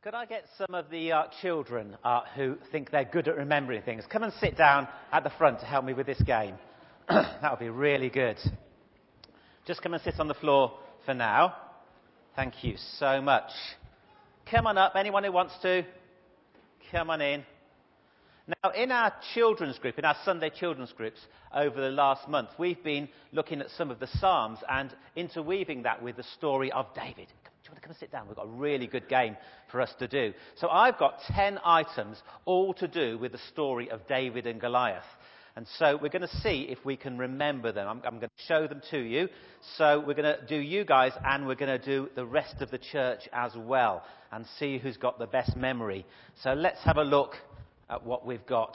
Could I get some of the children who think they're good at remembering things? Come and sit down at the front to help me with this game. That would be really good. Just come and sit on the floor for now. Thank you so much. Come on up. Anyone who wants to, come on in. Now, in our children's group, in our Sunday children's groups over the last month, we've been looking at some of the Psalms and interweaving that with the story of David. Do you want to come and sit down? We've got a really good game for us to do. So I've got 10 items all to do with the story of David and Goliath. And so we're going to see if we can remember them. I'm going to show them to you. So we're going to do you guys and we're going to do the rest of the church as well and see who's got the best memory. So let's have a look at what we've got.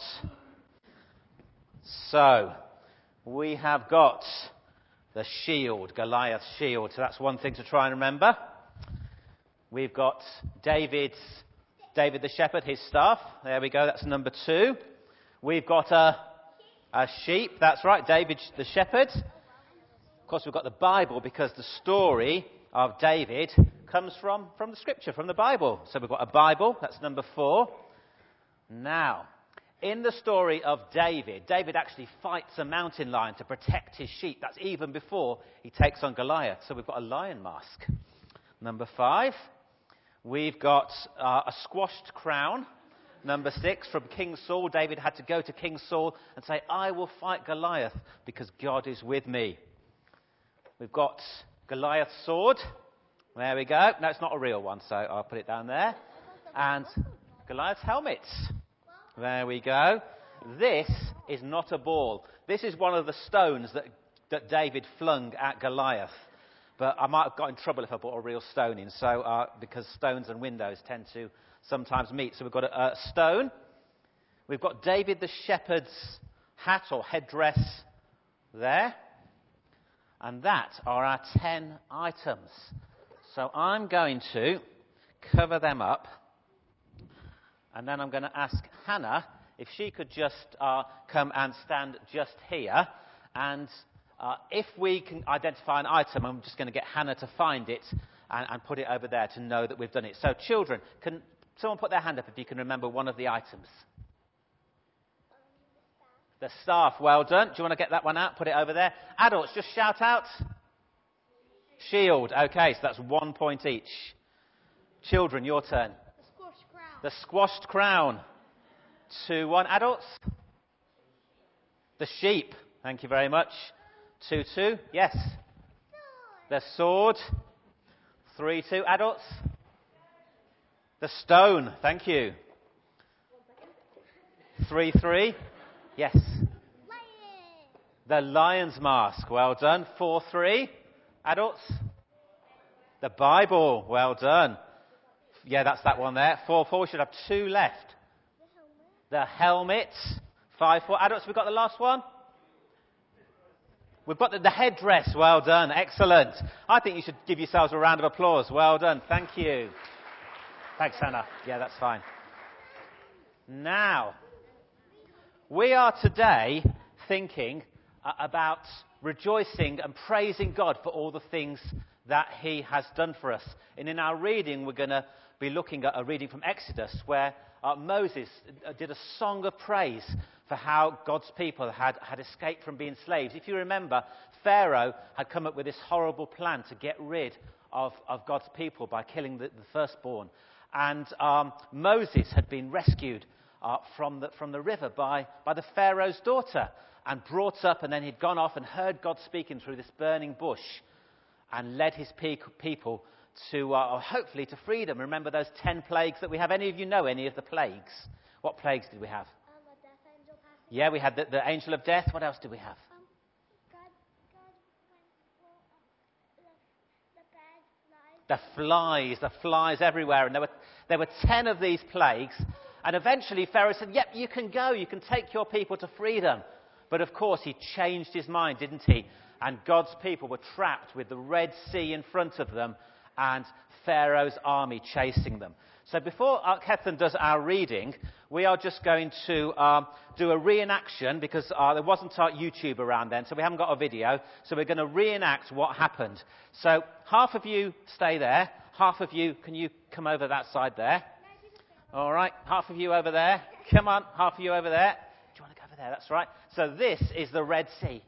So we have got the shield, Goliath's shield. So that's one thing to try and remember. We've got David the shepherd, his staff. There we go, that's number 2. We've got a sheep, that's right, David the shepherd. Of course, we've got the Bible because the story of David comes from the scripture, from the Bible. So we've got a Bible, that's number 4. Now, in the story of David actually fights a mountain lion to protect his sheep. That's even before he takes on Goliath. So we've got a lion mask. Number 5. We've got a squashed crown. Number 6, from King Saul. David had to go to King Saul and say, I will fight Goliath because God is with me. We've got Goliath's sword. There we go. No, it's not a real one, so I'll put it down there. And Goliath's helmet. There we go. This is not a ball. This is one of the stones that David flung at Goliath. But I might have got in trouble if I brought a real stone in, so because stones and windows tend to sometimes meet. So we've got a stone. We've got David the shepherd's hat or headdress there. And that are our 10 items. So I'm going to cover them up. And then I'm going to ask Hannah if she could just come and stand just here. And if we can identify an item, I'm just going to get Hannah to find it and put it over there to know that we've done it. So children, can someone put their hand up if you can remember one of the items? The staff, well done. Do you want to get that one out? Put it over there. Adults, just shout out. Shield. Okay, so that's 1 point each. Children, your turn. The squashed crown. 2-1. Adults? The sheep. Thank you very much. 2-2. Yes. The sword. 3-2. Adults? The stone. Thank you. 3-3. Yes. The lion's mask. Well done. 4-3. Adults? The Bible. Well done. Yeah, that's that one there. 4-4. We should have 2 left. The helmet. 5-4. Adults, we've got the last one. We've got the headdress. Well done. Excellent. I think you should give yourselves a round of applause. Well done. Thank you. Thanks, Hannah. Yeah, that's fine. Now, we are today thinking about rejoicing and praising God for all the things that He has done for us. And in our reading, we're going to be looking at a reading from Exodus where Moses did a song of praise for how God's people had escaped from being slaves. If you remember, Pharaoh had come up with this horrible plan to get rid of God's people by killing the firstborn. And Moses had been rescued from the river by the Pharaoh's daughter and brought up, and then he'd gone off and heard God speaking through this burning bush and led his people to hopefully to freedom. Remember those 10 plagues that we have? Any of you know any of the plagues? What plagues did we have? The death angel passed. Yeah, we had the angel of death. What else did we have? The flies everywhere. And there were 10 of these plagues. And eventually Pharaoh said, yep, you can go. You can take your people to freedom. But of course he changed his mind, didn't he? And God's people were trapped with the Red Sea in front of them and Pharaoh's army chasing them. So before Kethan does our reading, we are just going to do a reenaction because there wasn't YouTube around then, so we haven't got a video. So we're going to reenact what happened. So half of you stay there. Half of you, can you come over that side there? All right, half of you over there. Come on, half of you over there. Do you want to go over there? That's right. So this is the Red Sea.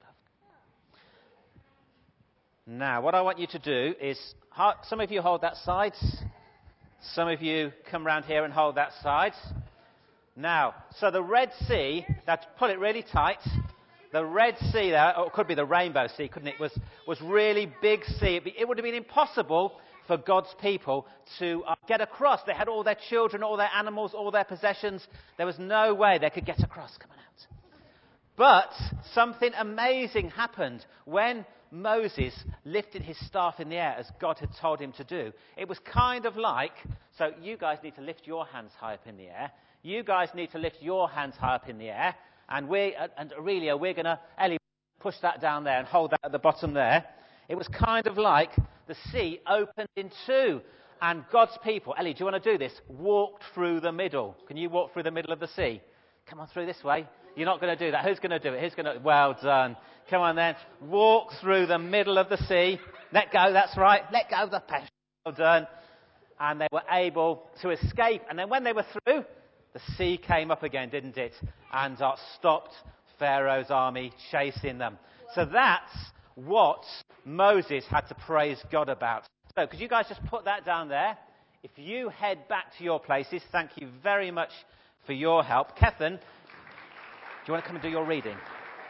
Now, what I want you to do is, some of you hold that side. Some of you come round here and hold that side. Now, so the Red Sea, now pull it really tight. The Red Sea there, or it could be the Rainbow Sea, couldn't it? Was really big sea. It would have been impossible for God's people to get across. They had all their children, all their animals, all their possessions. There was no way they could get across. Come on out. But something amazing happened when Moses lifted his staff in the air as God had told him to do. It was kind of like, so you guys need to lift your hands high up in the air. You guys need to lift your hands high up in the air. And Aurelia, we're going to, Ellie, push that down there and hold that at the bottom there. It was kind of like the sea opened in two. And God's people, Ellie, do you want to do this? Walked through the middle. Can you walk through the middle of the sea? Come on through this way. You're not going to do that. Who's going to do it? Who's going to? Well done. Come on then. Walk through the middle of the sea. Let go. That's right. Let go of the pressure. Well done. And they were able to escape. And then when they were through, the sea came up again, didn't it? And stopped Pharaoh's army chasing them. So that's what Moses had to praise God about. So could you guys just put that down there? If you head back to your places, thank you very much for your help. Kethan, do you want to come and do your reading?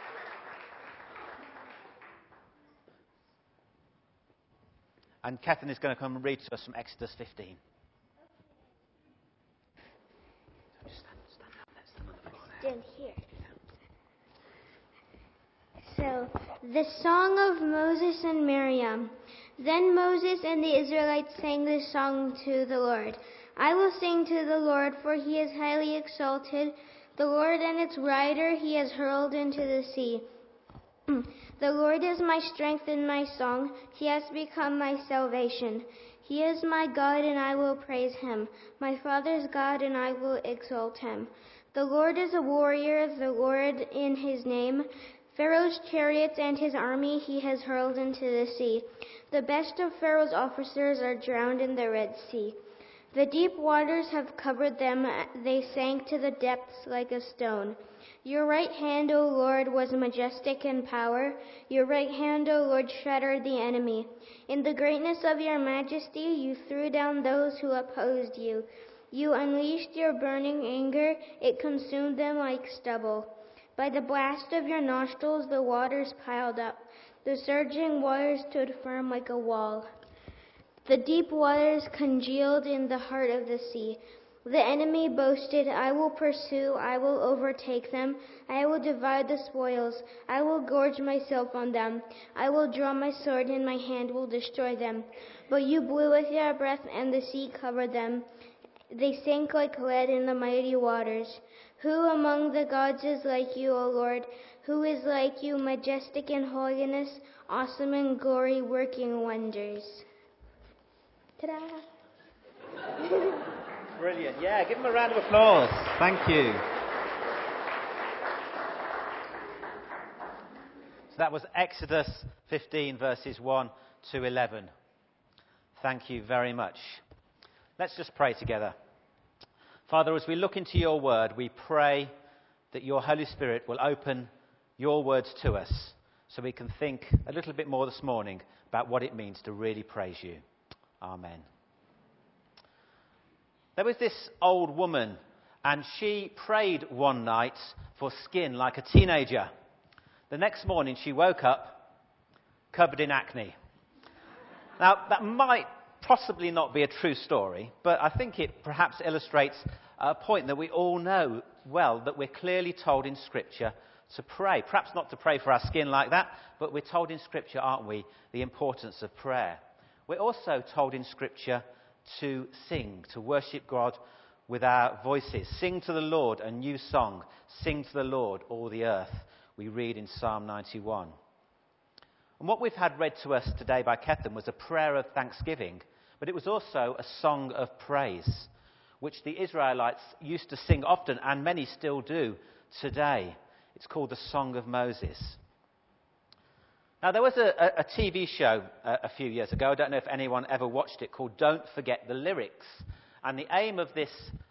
And Kethan is going to come and read to us from Exodus 15. Stand here. So, the song of Moses and Miriam. Then Moses and the Israelites sang this song to the Lord. I will sing to the Lord, for he is highly exalted. The Lord and its rider he has hurled into the sea. The Lord is my strength and my song. He has become my salvation. He is my God, and I will praise him. My Father's God, and I will exalt him. The Lord is a warrior, the Lord in his name. Pharaoh's chariots and his army he has hurled into the sea. The best of Pharaoh's officers are drowned in the Red Sea. The deep waters have covered them. They sank to the depths like a stone. Your right hand, O Lord, was majestic in power. Your right hand, O Lord, shattered the enemy. In the greatness of your majesty, you threw down those who opposed you. You unleashed your burning anger. It consumed them like stubble. By the blast of your nostrils, the waters piled up. The surging waters stood firm like a wall. The deep waters congealed in the heart of the sea. The enemy boasted, I will pursue, I will overtake them, I will divide the spoils, I will gorge myself on them, I will draw my sword and my hand will destroy them. But you blew with your breath and the sea covered them. They sank like lead in the mighty waters. Who among the gods is like you, O Lord? Who is like you, majestic in holiness, awesome in glory, working wonders? Ta-da! Brilliant. Yeah, give them a round of applause. Thank you. So that was Exodus 15, verses 1 to 11. Thank you very much. Let's just pray together. Father, as we look into your word, we pray that your Holy Spirit will open your words to us so we can think a little bit more this morning about what it means to really praise you. Amen. There was this old woman, and she prayed one night for skin like a teenager. The next morning she woke up covered in acne. Now, that might possibly not be a true story, but I think it perhaps illustrates a point that we all know well, that we're clearly told in Scripture to pray. Perhaps not to pray for our skin like that, but we're told in Scripture, aren't we, the importance of prayer. We're also told in Scripture to sing, to worship God with our voices. Sing to the Lord a new song. Sing to the Lord, all the earth. We read in Psalm 91. And what we've had read to us today by Kethan was a prayer of thanksgiving, but it was also a song of praise, which the Israelites used to sing often, and many still do today. It's called the Song of Moses. Now, there was a TV show a few years ago, I don't know if anyone ever watched it, called Don't Forget the Lyrics. And the aim of this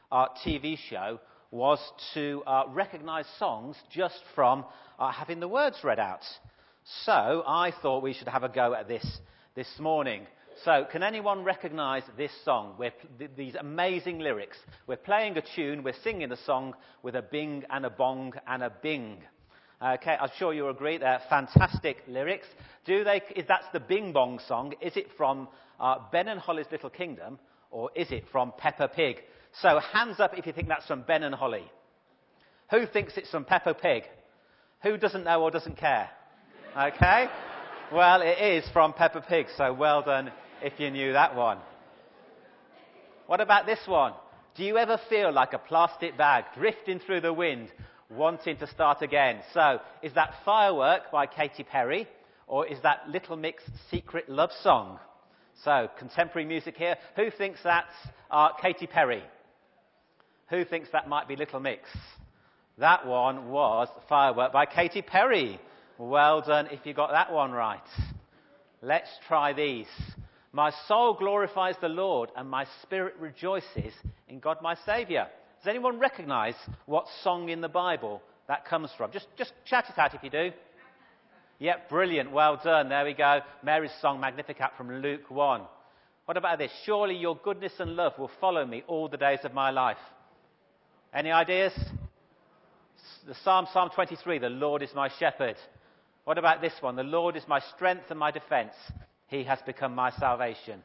TV show was to recognise songs just from having the words read out. So I thought we should have a go at this morning. So can anyone recognise this song? These amazing lyrics. We're playing a tune, we're singing a song with a bing and a bong and a bing. Okay, I'm sure you'll agree they're fantastic lyrics. That's the Bing Bong song. Is it from Ben and Holly's Little Kingdom, or is it from Peppa Pig? So hands up if you think that's from Ben and Holly. Who thinks it's from Peppa Pig? Who doesn't know or doesn't care? Okay, well, it is from Peppa Pig, so well done if you knew that one. What about this one? Do you ever feel like a plastic bag drifting through the wind, wanting to start again? So, is that Firework by Katy Perry, or is that Little Mix's Secret Love Song? So, contemporary music here. Who thinks that's Katy Perry? Who thinks that might be Little Mix? That one was Firework by Katy Perry. Well done if you got that one right. Let's try these. My soul glorifies the Lord, and my spirit rejoices in God my Saviour. Does anyone recognise what song in the Bible that comes from? Just shout it out if you do. Yep, brilliant. Well done. There we go. Mary's song Magnificat from Luke 1. What about this? Surely your goodness and love will follow me all the days of my life. Any ideas? The Psalm 23, the Lord is my shepherd. What about this one? The Lord is my strength and my defence. He has become my salvation.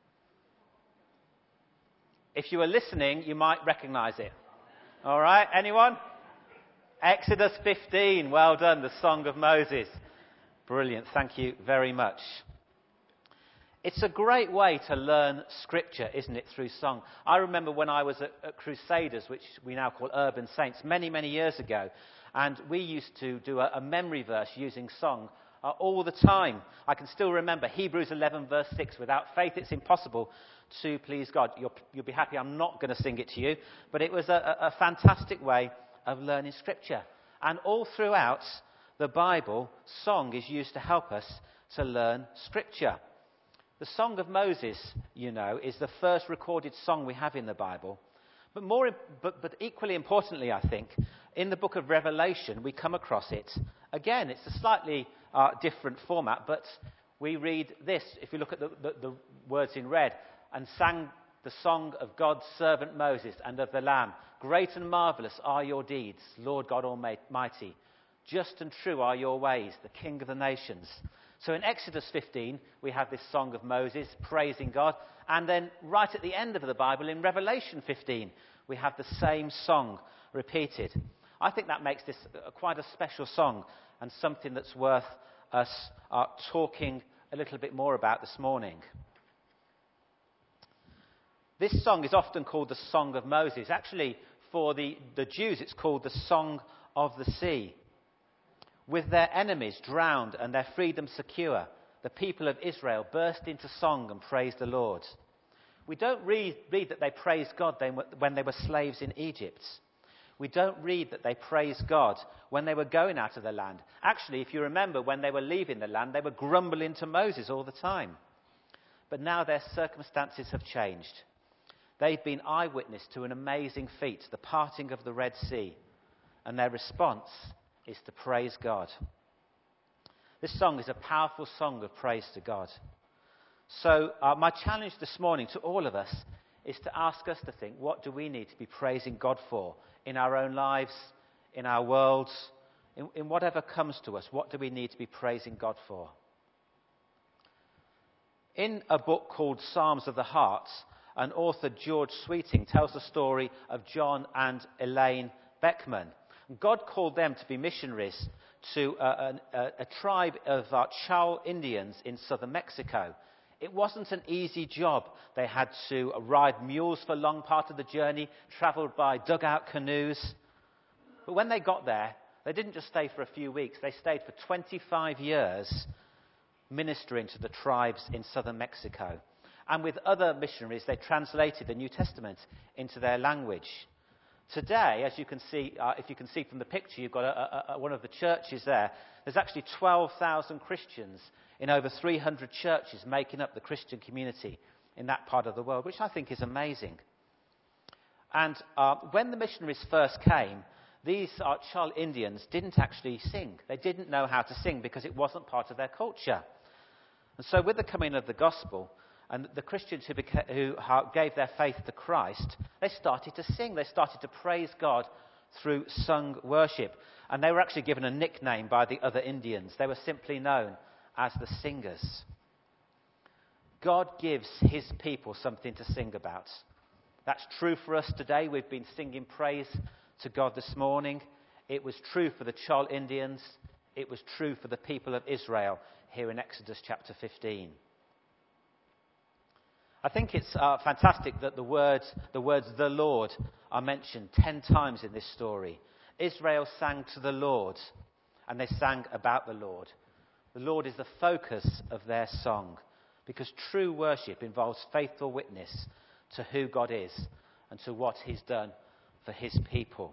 If you were listening, you might recognise it. All right, anyone? Exodus 15. Well done, the Song of Moses. Brilliant, thank you very much. It's a great way to learn Scripture, isn't it, through song? I remember when I was at Crusaders, which we now call Urban Saints, many, many years ago, and we used to do a memory verse using song all the time. I can still remember Hebrews 11 verse 6, without faith it's impossible to please God. You'll be happy I'm not going to sing it to you, but it was a fantastic way of learning Scripture. And all throughout the Bible, song is used to help us to learn Scripture. The Song of Moses, you know, is the first recorded song we have in the Bible. But equally importantly, I think, in the book of Revelation, we come across it. Again, it's a slightly different format, but we read this. If you look at the words in red, and sang the song of God's servant Moses and of the Lamb. Great and marvellous are your deeds, Lord God Almighty. Just and true are your ways, the King of the nations. So in Exodus 15, we have this song of Moses praising God. And then right at the end of the Bible, in Revelation 15, we have the same song repeated. I think that makes this quite a special song and something that's worth us talking a little bit more about this morning. This song is often called the Song of Moses. Actually, for the Jews, it's called the Song of the Sea. With their enemies drowned and their freedom secure, the people of Israel burst into song and praised the Lord. We don't read that they praised God when they were slaves in Egypt. We don't read that they praised God when they were going out of the land. Actually, if you remember, when they were leaving the land, they were grumbling to Moses all the time. But now their circumstances have changed. They've been eyewitness to an amazing feat, the parting of the Red Sea, and their response is to praise God. This song is a powerful song of praise to God. So my challenge this morning to all of us is to ask us to think, what do we need to be praising God for in our own lives, in our worlds, in whatever comes to us? What do we need to be praising God for? In a book called Psalms of the Heart, an author, George Sweeting, tells the story of John and Elaine Beckman. God called them to be missionaries to a tribe of Chal Indians in southern Mexico. It wasn't an easy job. They had to ride mules for a long part of the journey, traveled by dugout canoes. But when they got there, they didn't just stay for a few weeks. They stayed for 25 years ministering to the tribes in southern Mexico. And with other missionaries, they translated the New Testament into their language. Today, as you can see, if you can see from the picture, you've got one of the churches there. There's actually 12,000 Christians in over 300 churches making up the Christian community in that part of the world, which I think is amazing. And when the missionaries first came, these Chal Indians didn't actually sing. They didn't know how to sing because it wasn't part of their culture. And so with the coming of the gospel, and the Christians who gave their faith to Christ, they started to sing. They started to praise God through sung worship. And they were actually given a nickname by the other Indians. They were simply known as the singers. God gives his people something to sing about. That's true for us today. We've been singing praise to God this morning. It was true for the Chal Indians. It was true for the people of Israel here in Exodus chapter 15. I think it's fantastic that the words "the Lord" are mentioned 10 times in this story. Israel sang to the Lord, and they sang about the Lord. The Lord is the focus of their song, because true worship involves faithful witness to who God is and to what he's done for his people.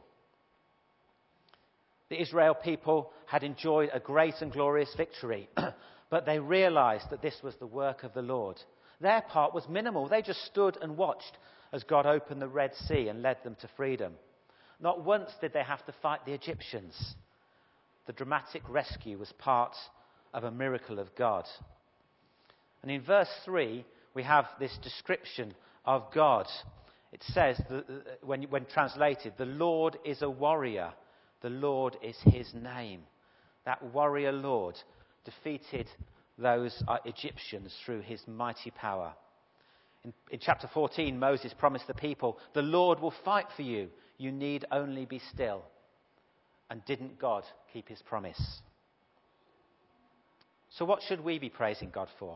The Israel people had enjoyed a great and glorious victory, but they realized that this was the work of the Lord. Their part was minimal. They just stood and watched as God opened the Red Sea and led them to freedom. Not once did they have to fight the Egyptians. The dramatic rescue was part of a miracle of God. And in verse 3, we have this description of God. It says, when translated, the Lord is a warrior. The Lord is his name. That warrior Lord defeated those Egyptians through his mighty power. In chapter 14, Moses promised the people, the Lord will fight for you. You need only be still. And didn't God keep his promise? So what should we be praising God for?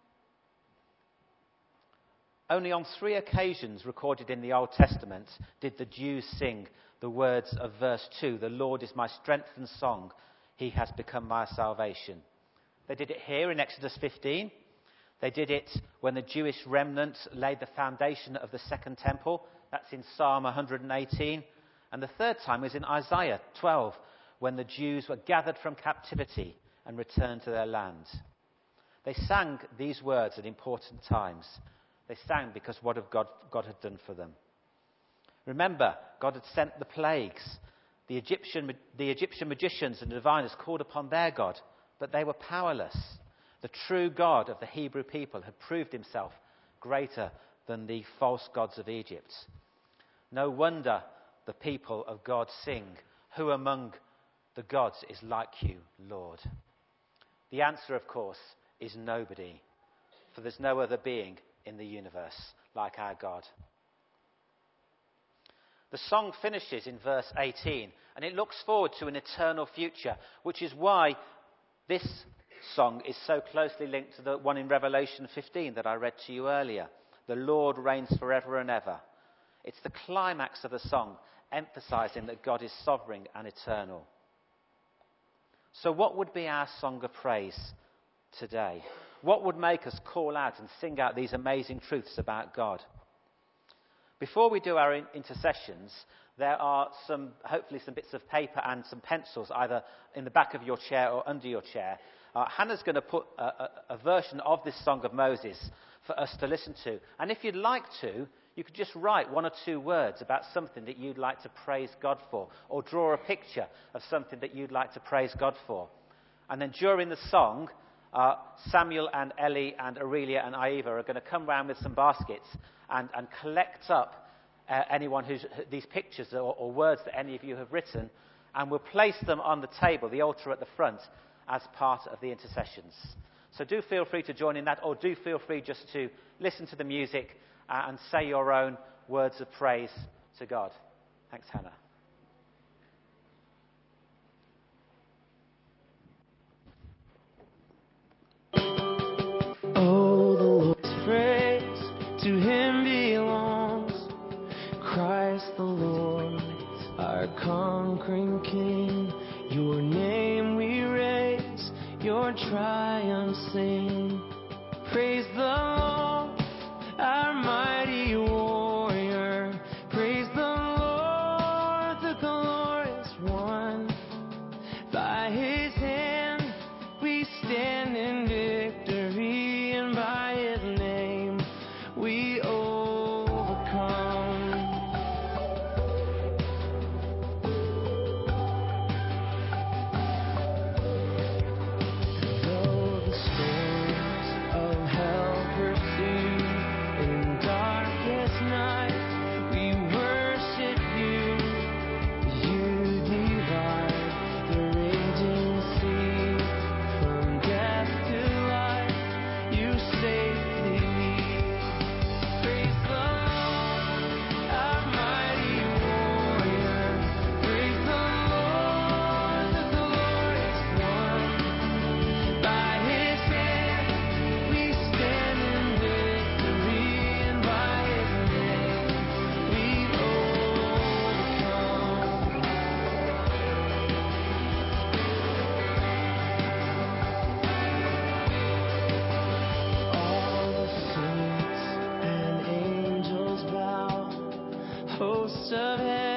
Only on 3 occasions recorded in the Old Testament did the Jews sing the words of verse 2, the Lord is my strength and song, he has become my salvation. They did it here in Exodus 15. They did it when the Jewish remnant laid the foundation of the second temple. That's in Psalm 118. And the third time was in Isaiah 12, when the Jews were gathered from captivity and returned to their land. They sang these words at important times. They sang because what God had done for them. Remember, God had sent the plagues. The Egyptian magicians and diviners called upon their God, but they were powerless. The true God of the Hebrew people had proved himself greater than the false gods of Egypt. No wonder the people of God sing, who among the gods is like you, Lord? The answer, of course, is nobody, for there's no other being in the universe like our God. The song finishes in verse 18, and it looks forward to an eternal future, which is why this song is so closely linked to the one in Revelation 15 that I read to you earlier. The Lord reigns forever and ever. It's the climax of the song, emphasizing that God is sovereign and eternal. So what would be our song of praise today? What would make us call out and sing out these amazing truths about God? Before we do our intercessions, there are hopefully some bits of paper and some pencils, either in the back of your chair or under your chair. Hannah's going to put a version of this Song of Moses for us to listen to. And if you'd like to, you could just write 1 or 2 words about something that you'd like to praise God for, or draw a picture of something that you'd like to praise God for. And then during the song, Samuel and Ellie and Aurelia and Aiva are going to come round with some baskets and collect up these pictures or words that any of you have written, and we'll place them on the table, the altar at the front, as part of the intercessions. So do feel free to join in that, or do feel free just to listen to the music and say your own words of praise to God. Thanks, Hannah. Oh, the Lord's praise to him belongs. Christ the Lord, our conquering King. Your name we raise, your triumph sing. Praise the Lord, our mighty warrior. Praise the Lord, the glorious one. By his hand we stand in victory, and by his name we overcome. hosts of heaven